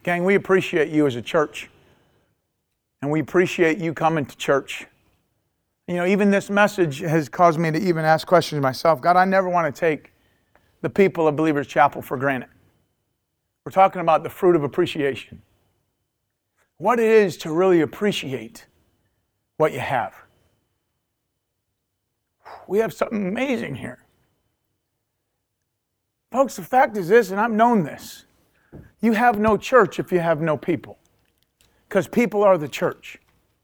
Gang, we appreciate you as a church. And we appreciate you coming to church. You know, even this message has caused me to even ask questions myself. God, I never want to take the people of Believers Chapel for granted. We're talking about the fruit of appreciation. What it is to really appreciate what you have. We have something amazing here. Folks, the fact is this, and I've known this. You have no church if you have no people. Because people are the church.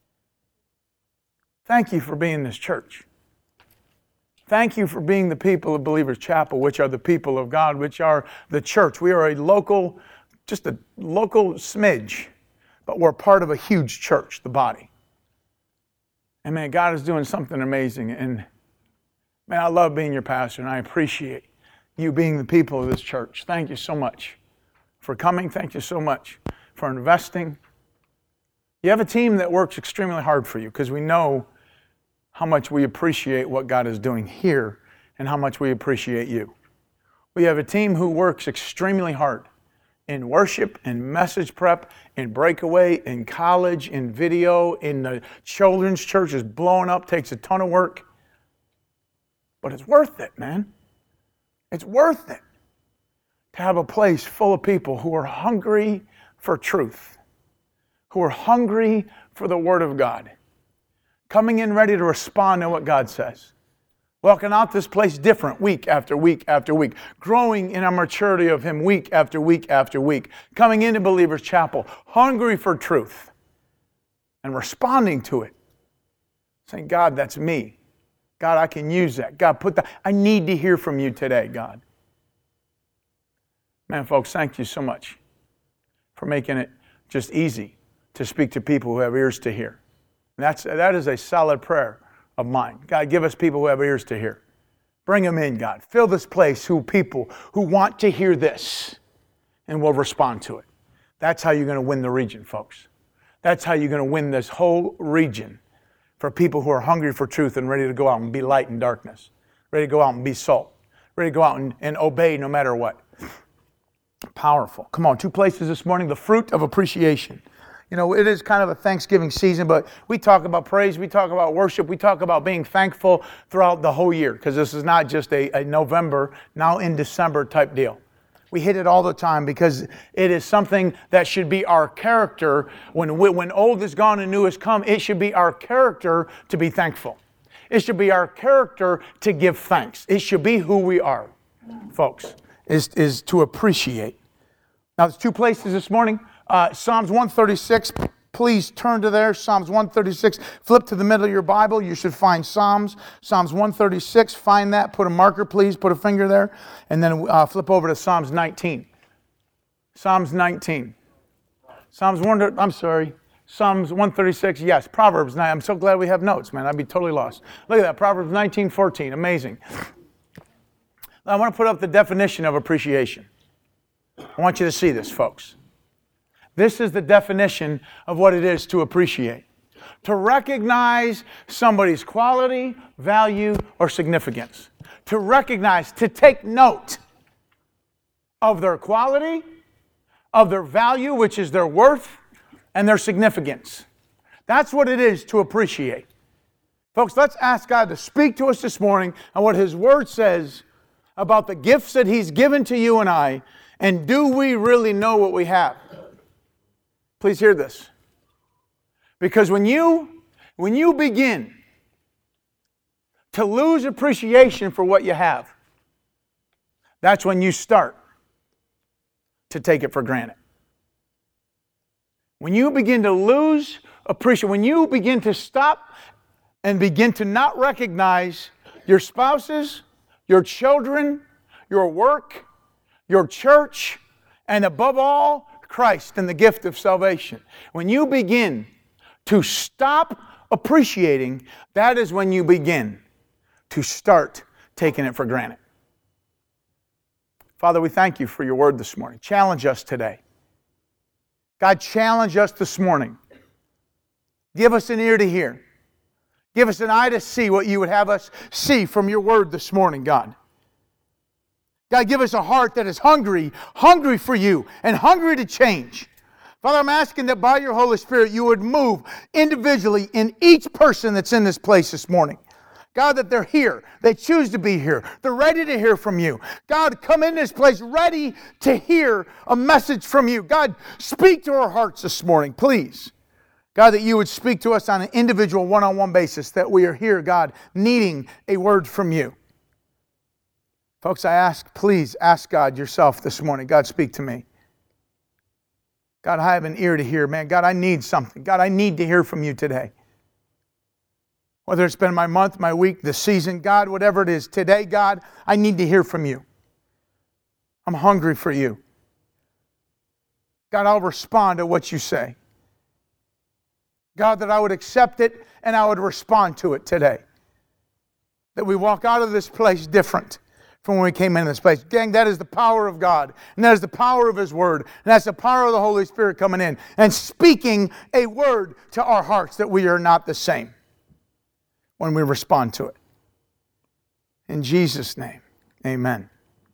Thank you for being this church. Thank you for being the people of Believers Chapel, which are the people of God, which are the church. We are just a local smidge, but we're part of a huge church, the body. And man, God is doing something amazing. And man, I love being your pastor, and I appreciate you being the people of this church. Thank you so much for coming. Thank you so much for investing. You have a team that works extremely hard for you because we know how much we appreciate what God is doing here and how much we appreciate you. We have a team who works extremely hard in worship, in message prep, in breakaway, in college, in video, in the children's church is blowing up, takes a ton of work. But it's worth it, man. It's worth it to have a place full of people who are hungry for truth, who are hungry for the Word of God, coming in ready to respond to what God says, walking out this place different week after week after week, growing in our maturity of Him week after week after week, coming into Believers Chapel, hungry for truth, and responding to it, saying, God, that's me. God, I can use that. God, I need to hear from you today, God. Man, folks, thank you so much for making it just easy to speak to people who have ears to hear. And that is a solid prayer of mine. God, give us people who have ears to hear. Bring them in, God. Fill this place people who want to hear this and will respond to it. That's how you're going to win the region, folks. That's how you're going to win this whole region for people who are hungry for truth and ready to go out and be light in darkness, ready to go out and be salt, ready to go out and obey no matter what. Powerful. Come on, 2 places this morning, the fruit of appreciation. You know, it is kind of a Thanksgiving season, but we talk about praise, we talk about worship, we talk about being thankful throughout the whole year, because this is not just a November, now in December type deal. We hit it all the time because it is something that should be our character. When old is gone and new has come, it should be our character to be thankful. It should be our character to give thanks. It should be who we are, folks, is to appreciate. Now, there's 2 places this morning. Psalms 136, please turn to there. Psalms 136, flip to the middle of your Bible. You should find Psalms 136. Find that. Put a marker, please. Put a finger there. And then flip over to Psalms 19. Psalms 19. Psalms 136, yes. Proverbs 9. I'm so glad we have notes, man. I'd be totally lost. Look at that. Proverbs 19:14. Amazing. I want to put up the definition of appreciation. I want you to see this, folks. This is the definition of what it is to appreciate. To recognize somebody's quality, value, or significance. To recognize, to take note of their quality, of their value, which is their worth, and their significance. That's what it is to appreciate. Folks, let's ask God to speak to us this morning on what His Word says about the gifts that He's given to you and I, and do we really know what we have? Please hear this. Because when you begin to lose appreciation for what you have, that's when you start to take it for granted. When you begin to lose appreciation, when you begin to stop and begin to not recognize your spouses, your children, your work, your church, and above all, Christ and the gift of salvation. When you begin to stop appreciating, that is when you begin to start taking it for granted. Father, we thank you for your word this morning. Challenge us today. God, challenge us this morning. Give us an ear to hear. Give us an eye to see what you would have us see from your word this morning, God. God, give us a heart that is hungry for you and hungry to change. Father, I'm asking that by your Holy Spirit you would move individually in each person that's in this place this morning. God, that they're here. They choose to be here. They're ready to hear from you. God, come in this place ready to hear a message from you. God, speak to our hearts this morning, please. God, that you would speak to us on an individual one-on-one basis, that we are here, God, needing a word from you. Folks, please ask God yourself this morning. God, speak to me. God, I have an ear to hear, man. God, I need something. God, I need to hear from you today. Whether it's been my month, my week, the season, God, whatever it is, today, God, I need to hear from you. I'm hungry for you. God, I'll respond to what you say. God, that I would accept it and I would respond to it today. That we walk out of this place different from when we came into this place. Gang, that is the power of God. And that is the power of His Word. And that's the power of the Holy Spirit coming in and speaking a word to our hearts that we are not the same when we respond to it. In Jesus' name, amen.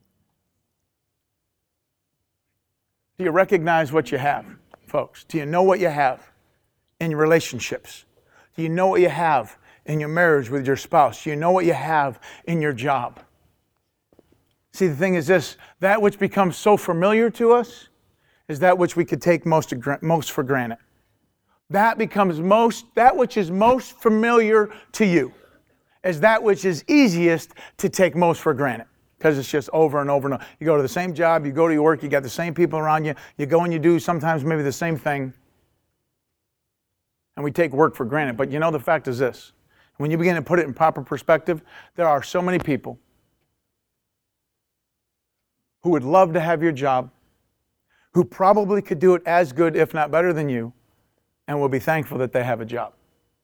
Do you recognize what you have, folks? Do you know what you have in your relationships? Do you know what you have in your marriage with your spouse? Do you know what you have in your job? See, the thing is this, that which becomes so familiar to us is that which we could take most for granted. That which is most familiar to you is that which is easiest to take most for granted, because it's just over and over and over. You go to the same job, you go to your work, you got the same people around you, you go and you do sometimes maybe the same thing, and we take work for granted. But you know, the fact is this, when you begin to put it in proper perspective, there are so many people who would love to have your job, who probably could do it as good, if not better than you, and will be thankful that they have a job.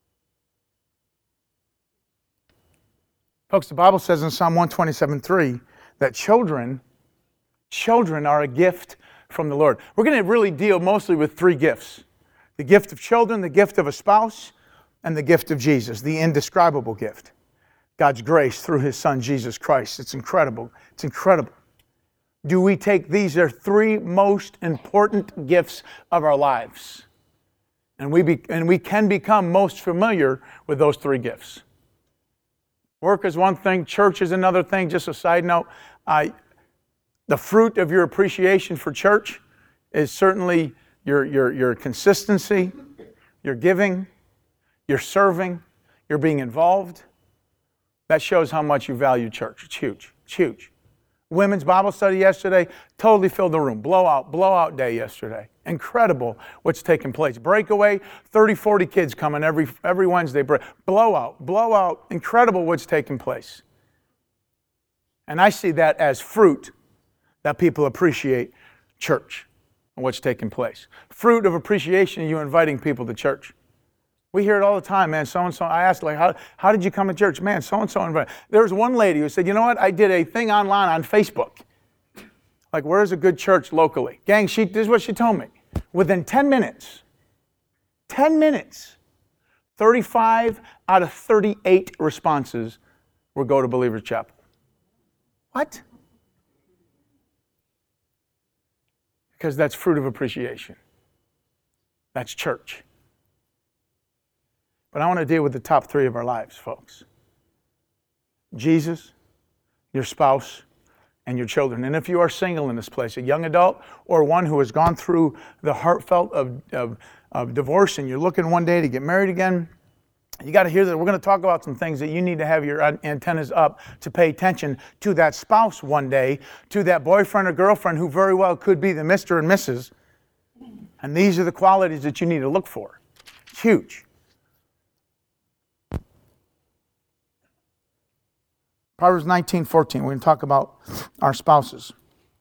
Folks, the Bible says in Psalm 127:3 that children are a gift from the Lord. We're going to really deal mostly with three gifts. The gift of children, the gift of a spouse, and the gift of Jesus, the indescribable gift. God's grace through His Son, Jesus Christ. It's incredible. It's incredible. Do we take these are three most important gifts of our lives? And we can become most familiar with those three gifts. Work is one thing, church is another thing. Just a side note, the fruit of your appreciation for church is certainly your consistency, your giving, your serving, your being involved. That shows how much you value church. It's huge. It's huge. Women's Bible study yesterday totally filled the room. Blowout day yesterday. Incredible what's taking place. Breakaway, 30, 40 kids coming every Wednesday. Blowout. Incredible what's taking place. And I see that as fruit that people appreciate church and what's taking place. Fruit of appreciation, you inviting people to church. We hear it all the time, man, so-and-so. I asked, how did you come to church? Man, so-and-so invited. There was one lady who said, you know what? I did a thing online on Facebook. Like, where's a good church locally? Gang, this is what she told me. Within 10 minutes, 35 out of 38 responses were go to Believers Chapel. What? Because that's fruit of appreciation. That's church. But I want to deal with the top three of our lives, folks. Jesus, your spouse, and your children. And if you are single in this place, a young adult or one who has gone through the heartfelt of divorce and you're looking one day to get married again, you got to hear that we're going to talk about some things that you need to have your antennas up to pay attention to that spouse one day, to that boyfriend or girlfriend who very well could be the Mr. and Mrs. And these are the qualities that you need to look for. It's huge. Proverbs 19:14. We're going to talk about our spouses.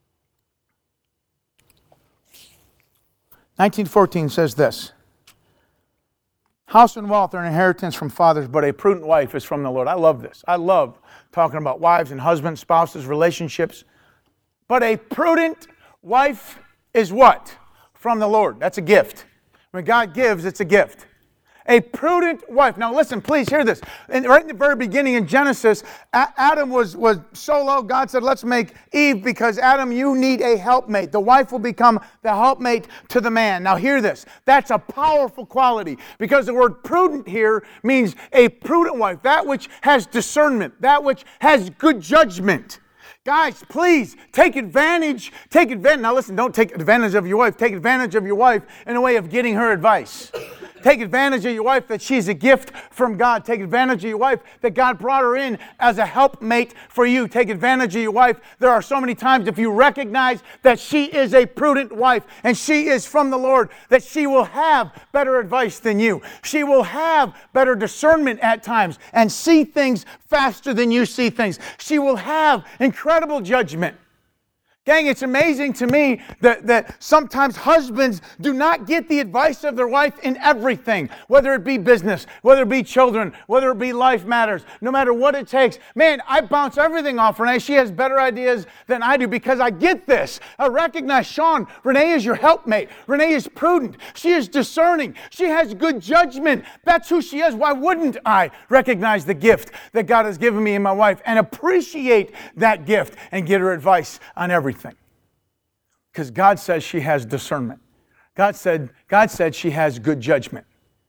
19:14 says this. House and wealth are an inheritance from fathers, but a prudent wife is from the Lord. I love this. I love talking about wives and husbands, spouses, relationships. But a prudent wife is what? From the Lord. That's a gift. When God gives, it's a gift. A prudent wife. Now listen, please hear this. Right in the very beginning in Genesis, Adam was solo. God said, let's make Eve because Adam, you need a helpmate. The wife will become the helpmate to the man. Now hear this. That's a powerful quality because the word prudent here means a prudent wife. That which has discernment. That which has good judgment. Guys, please take advantage. Now listen, don't take advantage of your wife. Take advantage of your wife in a way of getting her advice. Take advantage of your wife that she's a gift from God. Take advantage of your wife that God brought her in as a helpmate for you. Take advantage of your wife. There are so many times if you recognize that she is a prudent wife and she is from the Lord, that she will have better advice than you. She will have better discernment at times and see things faster than you see things. She will have incredible judgment. Gang, it's amazing to me that sometimes husbands do not get the advice of their wife in everything, whether it be business, whether it be children, whether it be life matters, no matter what it takes. Man, I bounce everything off Renee. She has better ideas than I do because I get this. I recognize, Sean, Renee is your helpmate. Renee is prudent. She is discerning. She has good judgment. That's who she is. Why wouldn't I recognize the gift that God has given me in my wife and appreciate that gift and get her advice on everything? Because God says she has discernment. God said she has good judgment.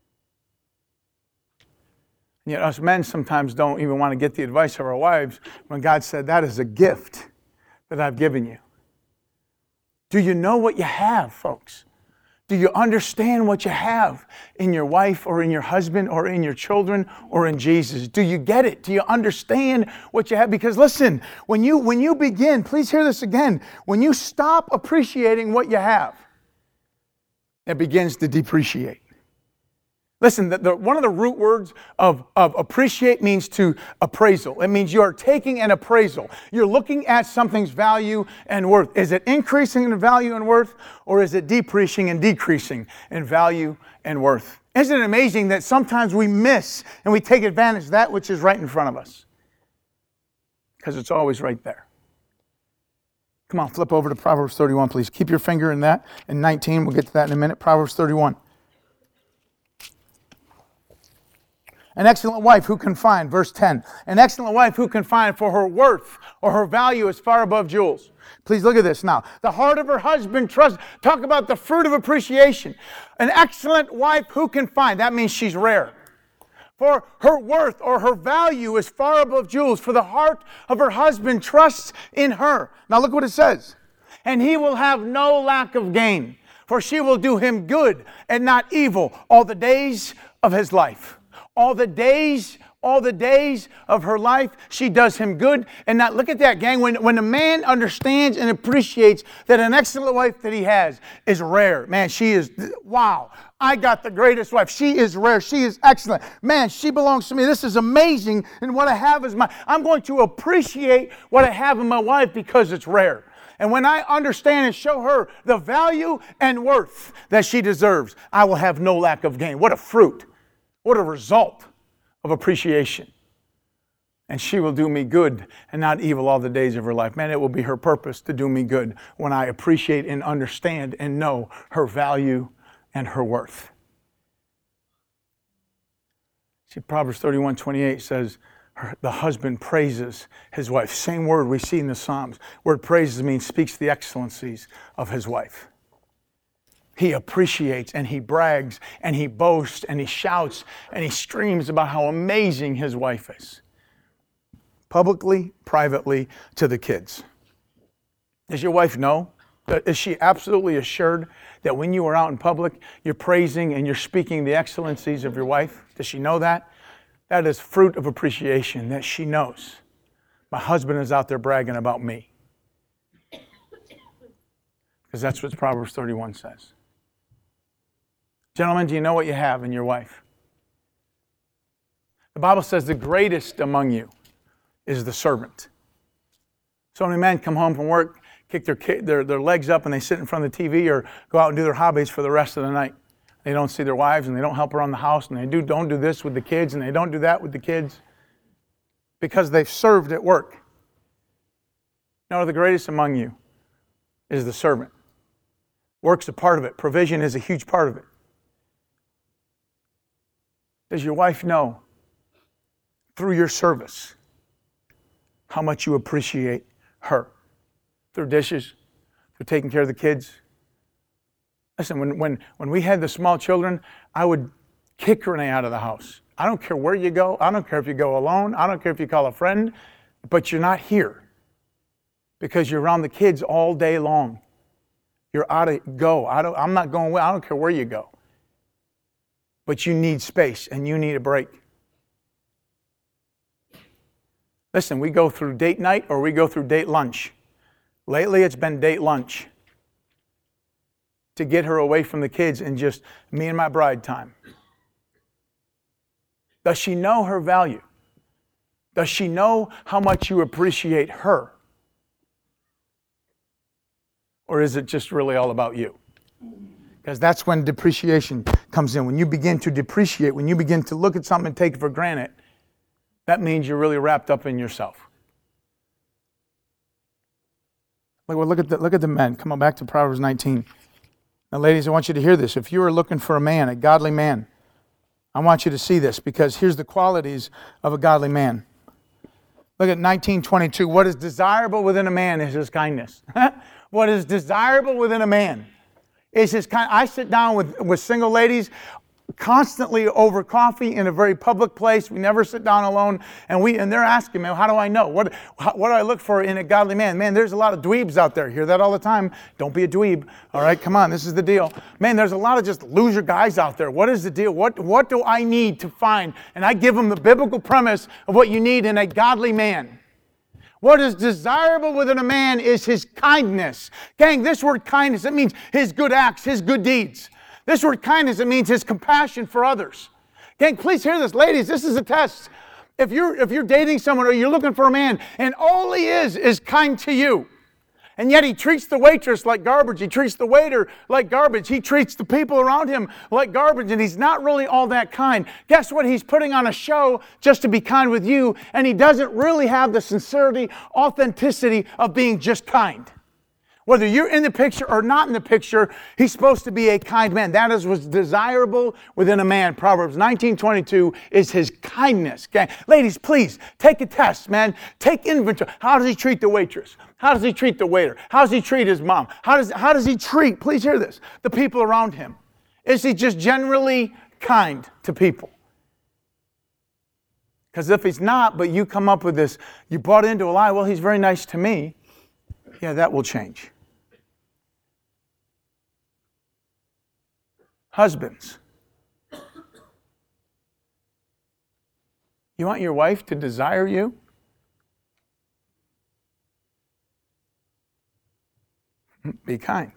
And yet us men sometimes don't even want to get the advice of our wives when God said that is a gift that I've given you. Do you know what you have, folks? Do you understand what you have in your wife or in your husband or in your children or in Jesus? Do you get it? Do you understand what you have? Because listen, when you begin, please hear this again, when you stop appreciating what you have, it begins to depreciate. Listen, one of the root words of appreciate means to appraisal. It means you are taking an appraisal. You're looking at something's value and worth. Is it increasing in value and worth, or is it decreasing and decreasing in value and worth? Isn't it amazing that sometimes we miss and we take advantage of that which is right in front of us? Because it's always right there. Come on, flip over to Proverbs 31, please. Keep your finger in that. In 19, we'll get to that in a minute. Proverbs 31. An excellent wife who can find, verse 10, an excellent wife who can find, for her worth or her value is far above jewels. Please look at this now. The heart of her husband trusts. Talk about the fruit of appreciation. An excellent wife who can find. That means she's rare. For her worth or her value is far above jewels. For the heart of her husband trusts in her. Now look what it says. And he will have no lack of gain. For she will do him good and not evil all the days of his life. All the days of her life, she does him good. And now, look at that, gang. When a man understands and appreciates that an excellent wife that he has is rare, man, she is, wow, I got the greatest wife. She is rare. She is excellent. Man, she belongs to me. This is amazing. And what I have is mine. I'm going to appreciate what I have in my wife because it's rare. And when I understand and show her the value and worth that she deserves, I will have no lack of gain. What a fruit. What a result of appreciation. And she will do me good and not evil all the days of her life. Man, it will be her purpose to do me good when I appreciate and understand and know her value and her worth. See, Proverbs 31:28 says, the husband praises his wife. Same word we see in the Psalms. Word praises means speaks the excellencies of his wife. He appreciates and he brags and he boasts and he shouts and he screams about how amazing his wife is. Publicly, privately, to the kids. Does your wife know? Is she absolutely assured that when you are out in public, you're praising and you're speaking the excellencies of your wife? Does she know that? That is fruit of appreciation, that she knows. My husband is out there bragging about me. Because that's what Proverbs 31 says. Gentlemen, do you know what you have in your wife? The Bible says the greatest among you is the servant. So many men come home from work, kick their legs up, and they sit in front of the TV or go out and do their hobbies for the rest of the night. They don't see their wives, and they don't help around the house, and they don't do this with the kids, and they don't do that with the kids because they've served at work. No, the greatest among you is the servant. Work's a part of it. Provision is a huge part of it. Does your wife know through your service how much you appreciate her? Through dishes, through taking care of the kids. Listen, when we had the small children, I would kick Renee out of the house. I don't care where you go. I don't care if you go alone. I don't care if you call a friend, but you're not here because you're around the kids all day long. You're out of go. I'm not going away. I don't care where you go. But you need space and you need a break. Listen, we go through date night or we go through date lunch. Lately, it's been date lunch to get her away from the kids and just me and my bride time. Does she know her value? Does she know how much you appreciate her? Or is it just really all about you? Because that's when depreciation comes in. When you begin to depreciate, when you begin to look at something and take it for granted, that means you're really wrapped up in yourself. Look at the men. Come on, back to Proverbs 19. Now, ladies, I want you to hear this. If you are looking for a man, a godly man, I want you to see this because here's the qualities of a godly man. Look at 19:22. What is desirable within a man is his kindness. What is desirable within a man is his kindness. I sit down with single ladies constantly over coffee in a very public place. We never sit down alone, and they're asking me, how do I know? What do I look for in a godly man? Man, there's a lot of dweebs out there. Hear that all the time. Don't be a dweeb. All right, come on, this is the deal. Man, there's a lot of just loser guys out there. What is the deal? What do I need to find? And I give them the biblical premise of what you need in a godly man. What is desirable within a man is his kindness. Gang, this word kindness, it means his good acts, his good deeds. This word kindness, it means his compassion for others. Gang, please hear this. Ladies, this is a test. If you're dating someone or you're looking for a man and all he is kind to you, and yet he treats the waitress like garbage, he treats the waiter like garbage, he treats the people around him like garbage, and he's not really all that kind. Guess what? He's putting on a show just to be kind with you, and he doesn't really have the sincerity, authenticity of being just kind. Whether you're in the picture or not in the picture, he's supposed to be a kind man. That is what's desirable within a man. Proverbs 19:22 is his kindness. Okay? Ladies, please, take a test, man. Take inventory. How does he treat the waitress? How does he treat the waiter? How does he treat his mom? How does he treat, please hear this, the people around him? Is he just generally kind to people? Because if he's not, but you come up with this, you bought into a lie, well, he's very nice to me. Yeah, that will change. Husbands, you want your wife to desire you? Be kind.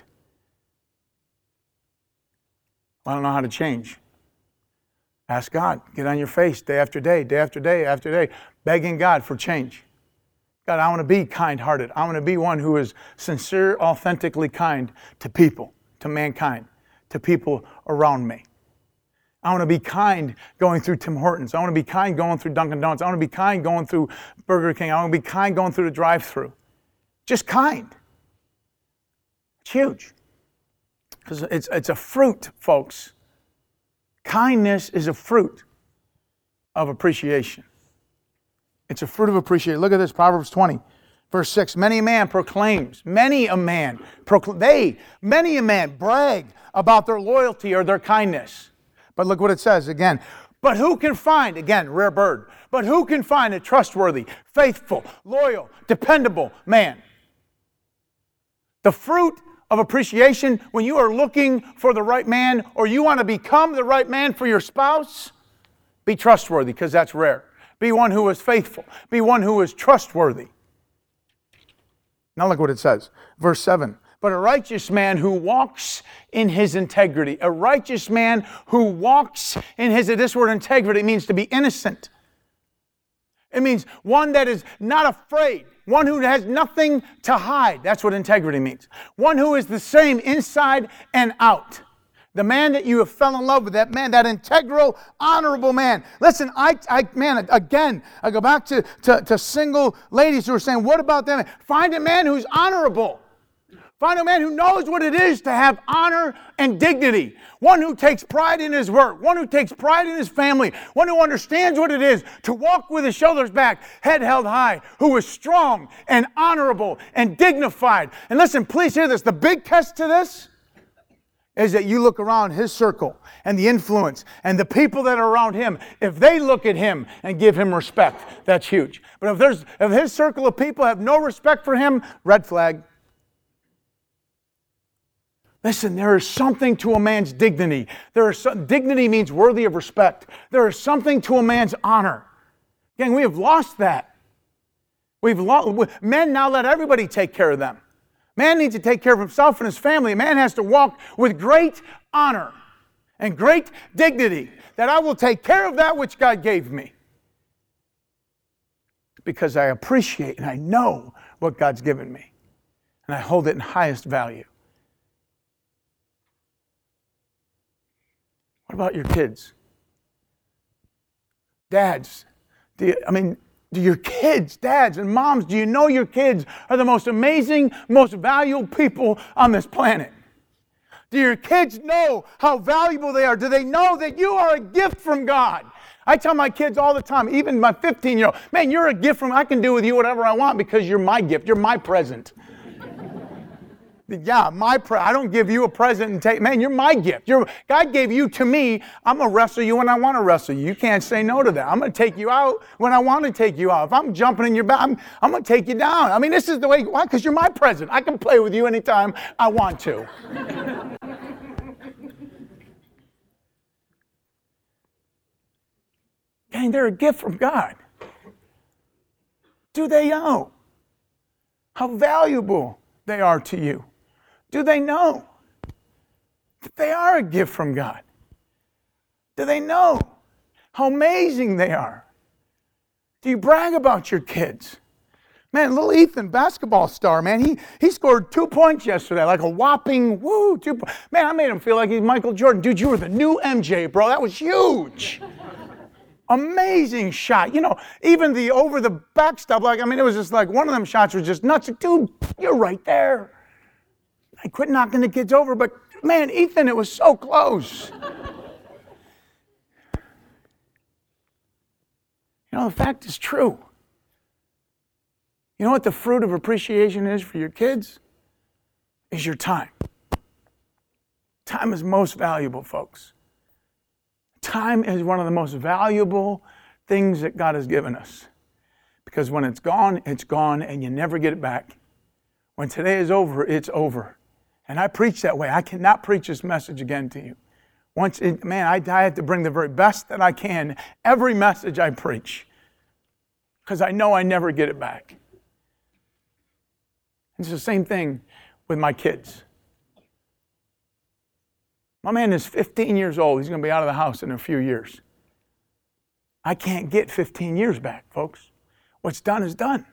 I don't know how to change. Ask God. Get on your face day after day, day after day after day, begging God for change. God, I want to be kind-hearted. I want to be one who is sincere, authentically kind to people, to mankind, to people around me. I want to be kind going through Tim Hortons. I want to be kind going through Dunkin' Donuts. I want to be kind going through Burger King. I want to be kind going through the drive-thru. Just kind. It's huge. Because it's a fruit, folks. Kindness is a fruit of appreciation. It's a fruit of appreciation. Look at this, Proverbs 20, verse 6. Many a man brag about their loyalty or their kindness. But look what it says again. But who can find, again, rare bird, but who can find a trustworthy, faithful, loyal, dependable man? The fruit of appreciation, when you are looking for the right man or you want to become the right man for your spouse, be trustworthy because that's rare. Be one who is faithful. Be one who is trustworthy. Now look what it says. Verse 7. But a righteous man who walks in his integrity. A righteous man who walks in his, this word integrity means to be innocent. It means one that is not afraid. One who has nothing to hide. That's what integrity means. One who is the same inside and out. The man that you have fell in love with, that man, that integral, honorable man. Listen, I go back to single ladies who are saying, what about them? Find a man who's honorable, Find a man who knows what it is to have honor and dignity. One who takes pride in his work. One who takes pride in his family. One who understands what it is to walk with his shoulders back, head held high. Who is strong and honorable and dignified. And listen, please hear this. The big test to this is that you look around his circle and the influence and the people that are around him. If they look at him and give him respect, that's huge. But if his circle of people have no respect for him, red flag. Listen, there is something to a man's dignity. Dignity means worthy of respect. There is something to a man's honor. Again, we have lost that. Men now let everybody take care of them. Man needs to take care of himself and his family. A man has to walk with great honor and great dignity, that I will take care of that which God gave me. Because I appreciate and I know what God's given me. And I hold it in highest value. What about your kids? Dads, do your kids, dads and moms, do you know your kids are the most amazing, most valuable people on this planet? Do your kids know how valuable they are? Do they know that you are a gift from God? I tell my kids all the time, even my 15-year-old, man, you're a gift from, I can do with you whatever I want because you're my gift. You're my present. Yeah, I don't give you a present and take, man, you're my gift. God gave you to me. I'm going to wrestle you when I want to wrestle you. You can't say no to that. I'm going to take you out when I want to take you out. If I'm jumping in your back, I'm going to take you down. I mean, this is the way, why? Because you're my present. I can play with you anytime I want to. Dang, they're a gift from God. Do they know how valuable they are to you? Do they know that they are a gift from God? Do they know how amazing they are? Do you brag about your kids? Man, little Ethan, basketball star, man, he scored 2 points yesterday, like a whopping, 2 points. Man, I made him feel like he's Michael Jordan. Dude, you were the new MJ, bro. That was huge. Amazing shot. You know, even the over the back stuff, it was just like one of them shots was just nuts. Dude, you're right there. I quit knocking the kids over, but man, Ethan, it was so close. You know, the fact is true. You know what the fruit of appreciation is for your kids? Is your time. Time is most valuable, folks. Time is one of the most valuable things that God has given us. Because when it's gone, and you never get it back. When today is over, it's over. And I preach that way. I cannot preach this message again to you. I have to bring the very best that I can, every message I preach. Because I know I never get it back. It's the same thing with my kids. My man is 15 years old. He's going to be out of the house in a few years. I can't get 15 years back, folks. What's done is done.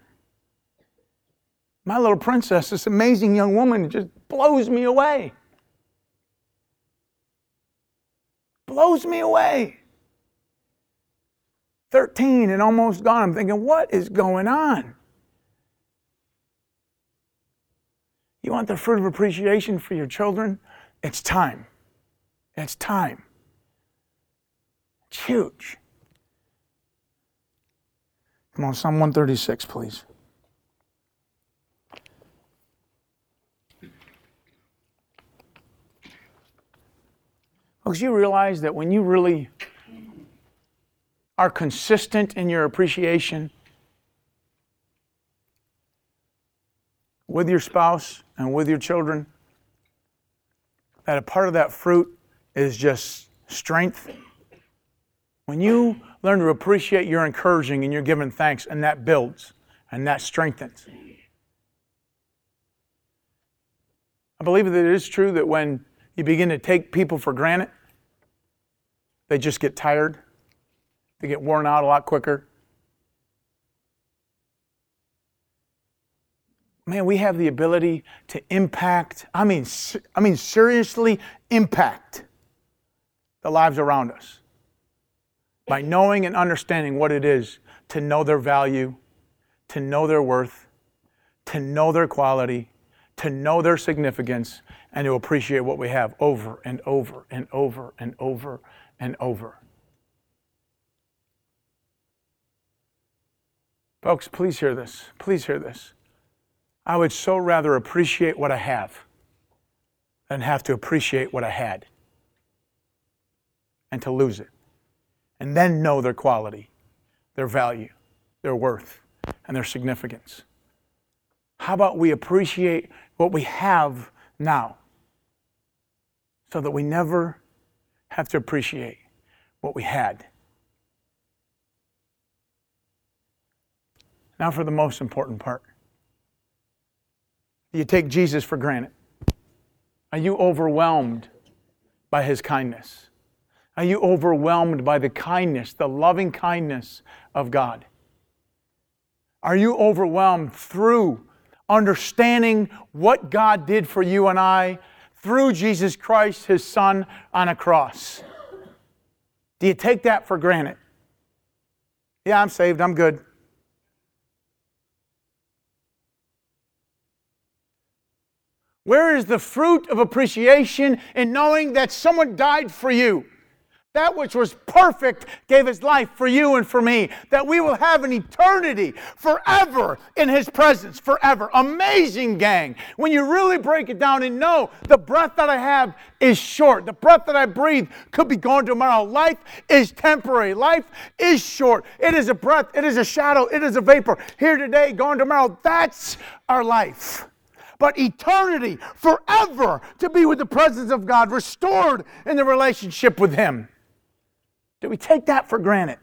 My little princess, this amazing young woman, just blows me away. Blows me away. 13 and almost gone. I'm thinking, what is going on? You want the fruit of appreciation for your children? It's time. It's time. It's huge. Come on, Psalm 136, please. Folks, you realize that when you really are consistent in your appreciation with your spouse and with your children, that a part of that fruit is just strength. When you learn to appreciate, you're encouraging and you're giving thanks, and that builds and that strengthens. I believe that it is true that when you begin to take people for granted, they just get tired. They get worn out a lot quicker. Man, we have the ability to impact, seriously impact the lives around us by knowing and understanding what it is to know their value, to know their worth, to know their quality, to know their significance and to appreciate what we have over and over and over and over and over. Folks, please hear this. Please hear this. I would so rather appreciate what I have than have to appreciate what I had and to lose it. And then know their quality, their value, their worth, and their significance. How about we appreciate what we have now so that we never have to appreciate what we had? Now for the most important part. Do you take Jesus for granted? Are you overwhelmed by His kindness? Are you overwhelmed by the kindness, the loving kindness of God? Are you overwhelmed through understanding what God did for you and I through Jesus Christ, His Son, on a cross? Do you take that for granted? Yeah, I'm saved, I'm good. Where is the fruit of appreciation in knowing that someone died for you? That which was perfect gave His life for you and for me. That we will have an eternity forever in His presence, forever. Amazing, gang. When you really break it down and know the breath that I have is short. The breath that I breathe could be gone tomorrow. Life is temporary. Life is short. It is a breath. It is a shadow. It is a vapor. Here today, gone tomorrow. That's our life. But eternity, forever, to be with the presence of God, restored in the relationship with Him. Do we take that for granted?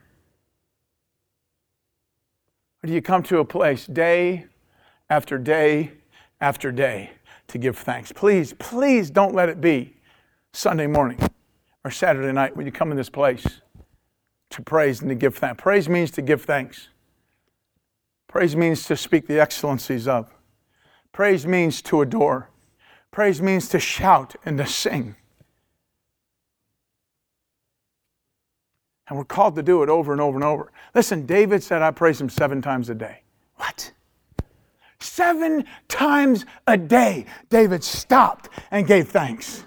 Or do you come to a place day after day after day to give thanks? Please, please don't let it be Sunday morning or Saturday night when you come in this place to praise and to give thanks. Praise means to give thanks. Praise means to speak the excellencies of. Praise means to adore. Praise means to shout and to sing. And we're called to do it over and over and over. Listen, David said, I praise Him 7 times a day. What? 7 times a day, David stopped and gave thanks.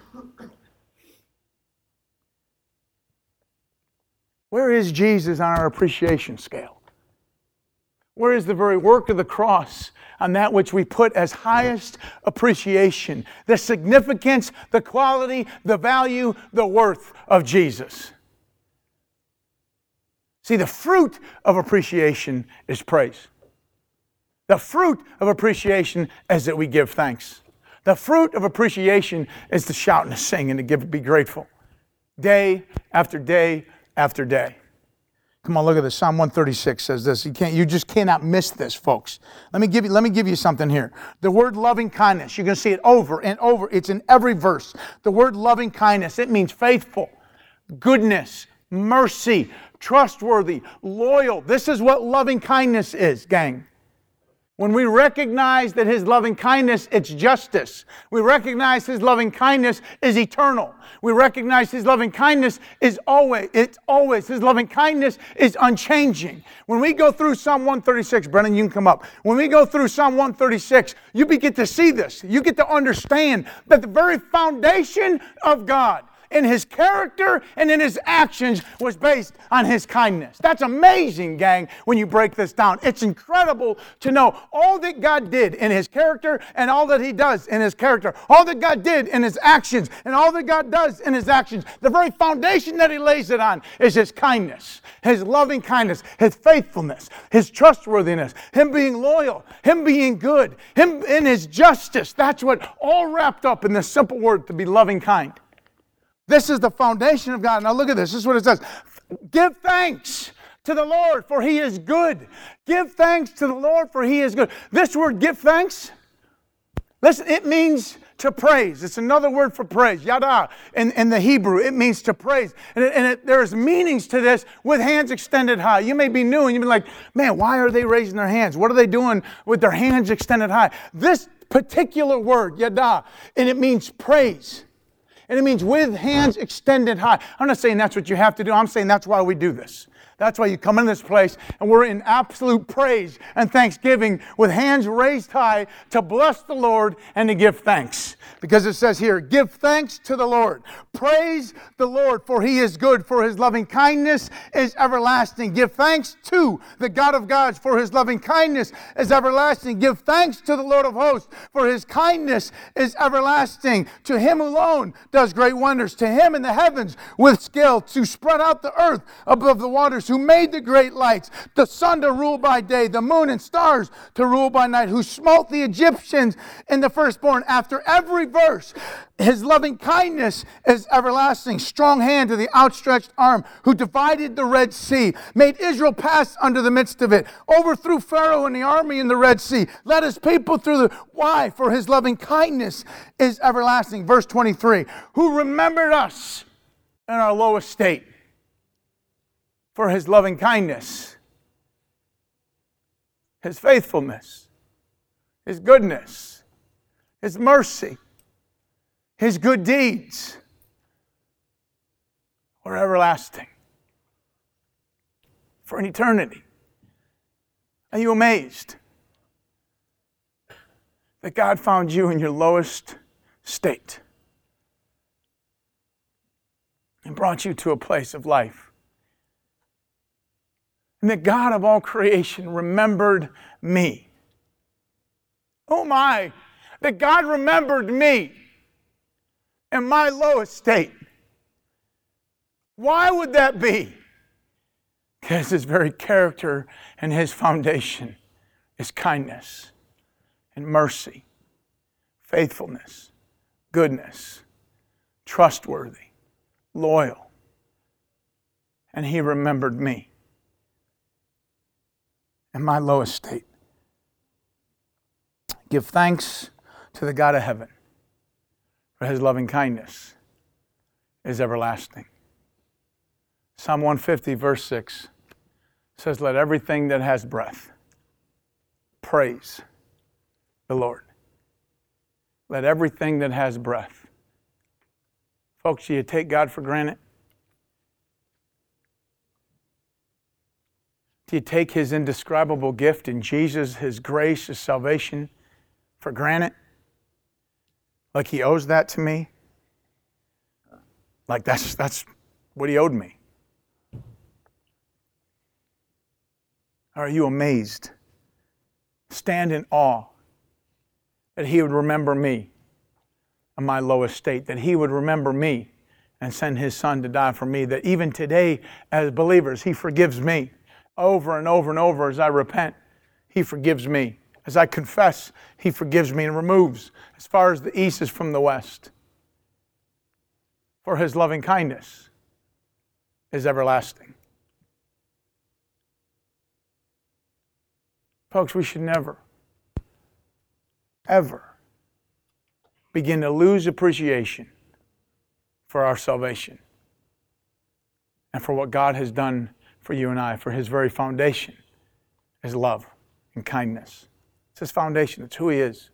Where is Jesus on our appreciation scale? Where is the very work of the cross on that which we put as highest appreciation? The significance, the quality, the value, the worth of Jesus. See, the fruit of appreciation is praise. The fruit of appreciation is that we give thanks. The fruit of appreciation is to shout and to sing and to be grateful. Day after day after day. Come on, look at this. Psalm 136 says this. You just cannot miss this, folks. Let me give you something here. The word loving kindness, you're going to see it over and over. It's in every verse. The word loving kindness, it means faithful, goodness, mercy, trustworthy, loyal. This is what loving kindness is, gang. When we recognize that His loving kindness, it's justice. We recognize His loving kindness is eternal. We recognize His loving kindness is always. His loving kindness is unchanging. When we go through Psalm 136, Brennan, you can come up. When we go through Psalm 136, you get to see this. You get to understand that the very foundation of God in His character and in His actions was based on His kindness. That's amazing, gang, when you break this down. It's incredible to know all that God did in His character and all that He does in His character. All that God did in His actions and all that God does in His actions. The very foundation that He lays it on is His kindness, His loving kindness, His faithfulness, His trustworthiness, Him being loyal, Him being good, Him in His justice. That's what all wrapped up in this simple word to be loving kind. This is the foundation of God. Now look at this. This is what it says. Give thanks to the Lord, for He is good. Give thanks to the Lord, for He is good. This word, give thanks, listen, it means to praise. It's another word for praise. Yada in the Hebrew, it means to praise. And there's meanings to this with hands extended high. You may be new and you'd be like, man, why are they raising their hands? What are they doing with their hands extended high? This particular word, yada, and it means praise. And it means with hands extended high. I'm not saying that's what you have to do. I'm saying that's why we do this. That's why you come in this place and we're in absolute praise and thanksgiving with hands raised high to bless the Lord and to give thanks. Because it says here, give thanks to the Lord. Praise the Lord, for He is good, for His loving kindness is everlasting. Give thanks to the God of gods, for His loving kindness is everlasting. Give thanks to the Lord of hosts, for His kindness is everlasting. To Him alone does great wonders. To Him in the heavens with skill, to spread out the earth above the waters, who made the great lights, the sun to rule by day, the moon and stars to rule by night, who smote the Egyptians in the firstborn. After every verse, His loving kindness is everlasting. Strong hand to the outstretched arm, who divided the Red Sea, made Israel pass under the midst of it, overthrew Pharaoh and the army in the Red Sea, led His people through the... Why? For His loving kindness is everlasting. Verse 23, who remembered us in our low estate, for His loving kindness, His faithfulness, His goodness, His mercy, His good deeds are everlasting for an eternity. Are you amazed that God found you in your lowest state and brought you to a place of life? And that God of all creation remembered me. Oh my, that God remembered me in my lowest state. Why would that be? Because His very character and His foundation is kindness and mercy, faithfulness, goodness, trustworthy, loyal. And He remembered me in my lowest state. Give thanks to the God of heaven, for His loving kindness is everlasting. Psalm 150, verse 6 says, let everything that has breath praise the Lord. Let everything that has breath. Folks, do you take God for granted? Do you take His indescribable gift in Jesus, His grace, His salvation for granted? Like He owes that to me? Like that's what He owed me. Are you amazed? Stand in awe that He would remember me in my lowest state, that He would remember me and send His Son to die for me, that even today as believers, He forgives me over and over and over as I repent. He forgives me. As I confess, He forgives me and removes as far as the east is from the west. For His loving kindness is everlasting. Folks, we should never, ever begin to lose appreciation for our salvation and for what God has done for you and I, for His very foundation is love and kindness. It's His foundation. It's who He is.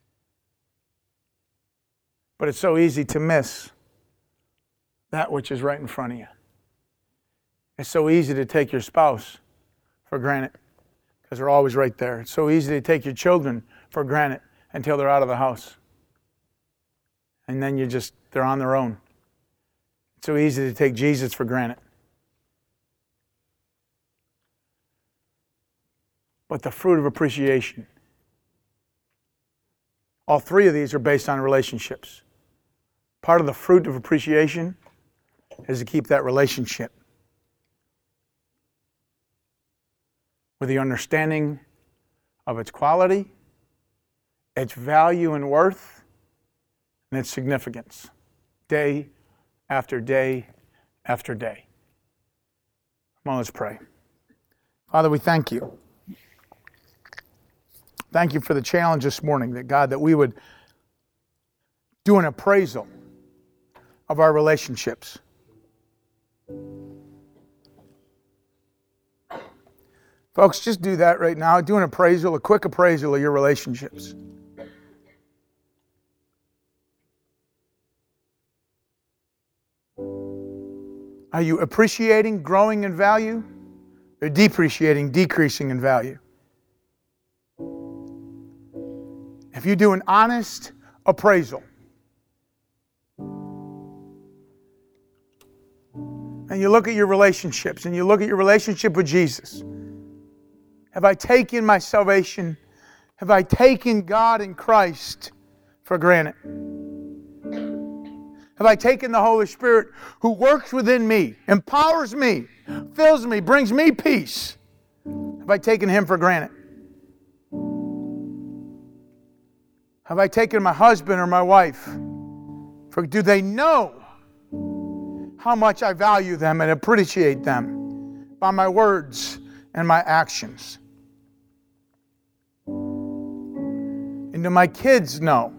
But it's so easy to miss that which is right in front of you. It's so easy to take your spouse for granted because they're always right there. It's so easy to take your children for granted until they're out of the house. And then they're on their own. It's so easy to take Jesus for granted. But the fruit of appreciation, all three of these are based on relationships. Part of the fruit of appreciation is to keep that relationship with the understanding of its quality, its value and worth, and its significance, day after day after day. Come on, let's pray. Father, we thank You. Thank You for the challenge this morning, that God, that we would do an appraisal of our relationships. Folks, just do that right now. Do an appraisal, a quick appraisal of your relationships. Are you appreciating, growing in value They're depreciating, decreasing in value. If you do an honest appraisal, and you look at your relationships, and you look at your relationship with Jesus, have I taken my salvation, have I taken God in Christ for granted? Have I taken the Holy Spirit who works within me, empowers me, fills me, brings me peace? Have I taken Him for granted? Have I taken my husband or my wife? Do they know how much I value them and appreciate them by my words and my actions? And do my kids know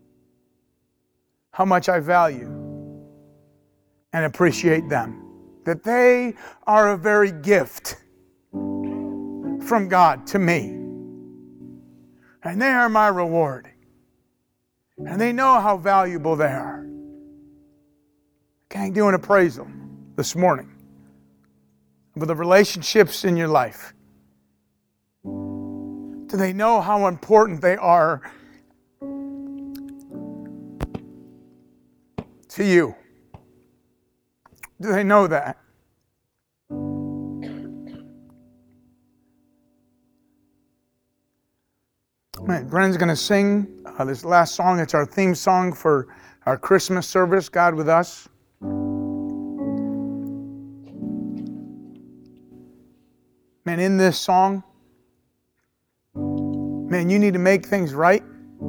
how much I value and appreciate them? That they are a very gift from God to me. And they are my reward. And they know how valuable they are. Gang, do an appraisal this morning of the relationships in your life. Do they know how important they are to you? Do they know that? Man, Brennan's going to sing this last song. It's our theme song for our Christmas service, God with Us. Man, in this song, man, you need to make things right.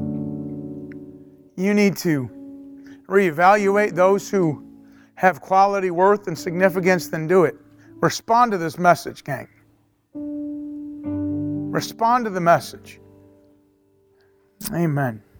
You need to reevaluate those who have quality, worth, and significance, then do it. Respond to this message, gang. Respond to the message. Amen.